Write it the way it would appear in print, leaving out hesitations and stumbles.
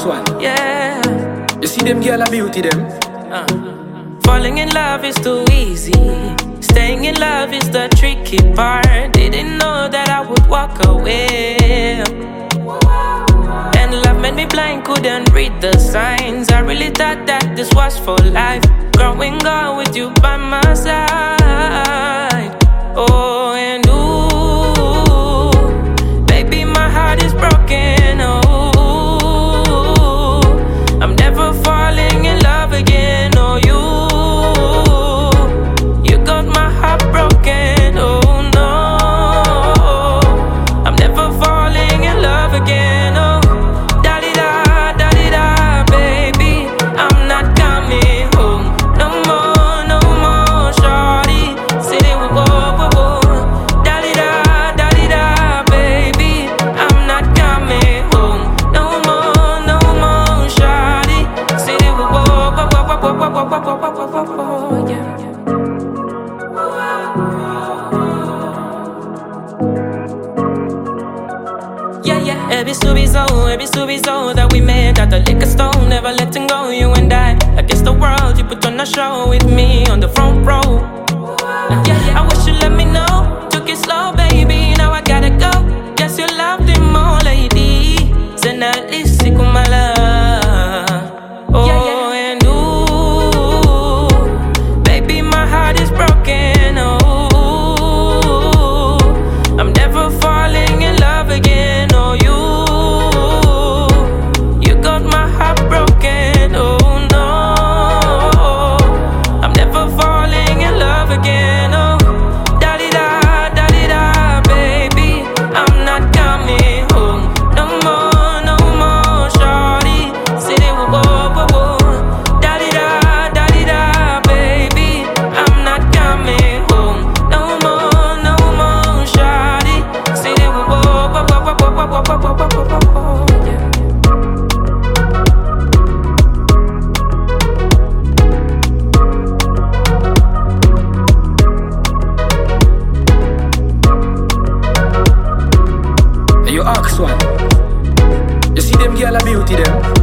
one. Yeah. You see them girl a beauty them. Falling in love is too easy. Staying in love is the tricky part. Didn't know that I would walk away. And love made me blind, couldn't read the signs. I really thought that this was for life. Growing up with you by my side. Oh, and ooh, baby, my heart is broken. Oh, I'm never falling in love again. Oh, you got my heart broken. Oh no, I'm never falling in love again. Oh, da-di-da, da-di-da, baby, I'm not coming home no more, no more, shawty. Say they will go, da-di-da, da-di-da, baby, I'm not coming home no more, no more, shawty. Say they will go, yeah. Yeah, yeah. Every so that we met at the liquor store, never letting go, you and I. Against the world, you put on a show with me on the front row. Yeah, yeah. I wish you let me know. Took it slow, baby. Now I gotta go. Yes, you loved him more, lady. Send at least my love. Oh, yeah, yeah. And ooh, baby, my heart is broken. Oh, I'm never falling in love again. Oh, you got my heart broken. Oh no, I'm never falling in love again. Oh, da-di-da, da-di-da, baby, I'm not coming home no more, no more, shawty. Say they will go, da-di-da, da-di-da, baby, I'm not coming home no more, no more, shawty. Say they will go, yeah. You ask one. You see them girl a beauty them.